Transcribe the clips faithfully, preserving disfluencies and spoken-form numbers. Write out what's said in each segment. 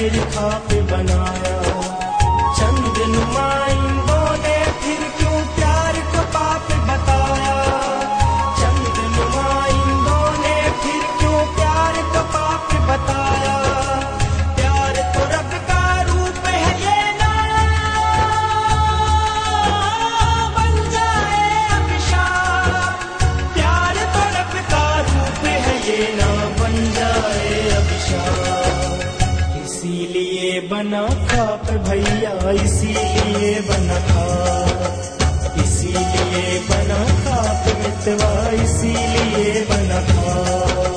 फिर खाक बनाया। चंद नुमाइंदों ने फिर क्यों प्यार को पाप बताया। चंद नुमाइंदों ने फिर क्यों प्यार को पाप बताया। प्यार तो रब का रूप है ये ना बन जाए अभिशाप। प्यार तो रब का रूप है ये ना बन जाए अभिशाप। इसीलिए बना खाप भैया, इसीलिए बना खाप, इसीलिए बना खाप मितवा, इसीलिए बना खाप।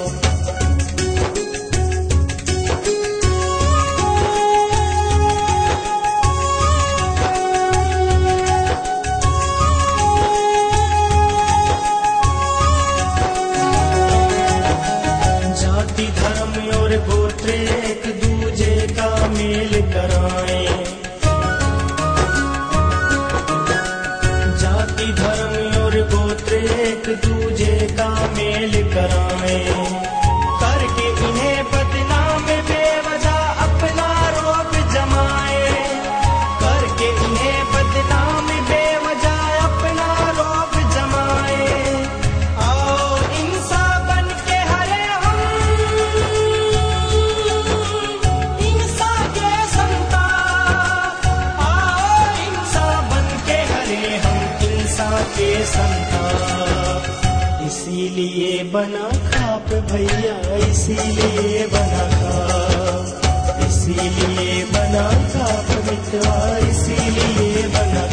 जाति धर्म और गोत्र एक दूजे का मेल कराए। जाति धर्म और गोत्र एक दूजे का मेल कराए। करके इन्हें बदनाम बेवजह अपना रोब जमाए। करके इन्हें बदनाम बेवजह अपना रोब जमाए। आओ इंसान बन के हरे हम इंसान के संतान। आओ इंसान बन के हरे हम इंसान के संतान। इसीलिए बना खाप भैया, इसीलिए बना खाप, इसीलिए बना खाप मितवा, इसीलिए बना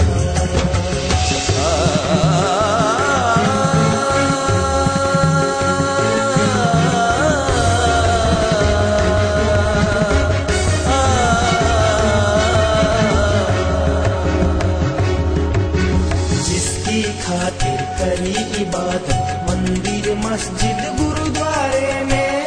जिसकी खातिर करी इबादत मंदिर मस्जिद गुरुद्वारे में।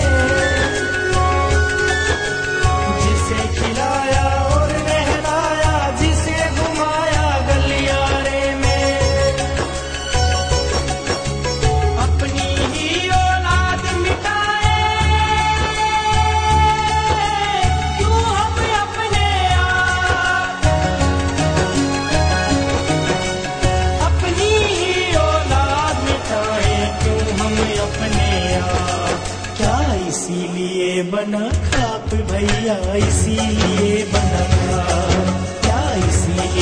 जिसे खिलाया और नहलाया, जिसे घुमाया गलियारे में। अपनी ही औलाद मिटाए क्यों हम अपने आप। अपनी ही औलाद मिटाए क्यों हम अपने आप। क्या इसीलिए बना खाप भैया, इसीलिए बना खाप, क्या इसीलिए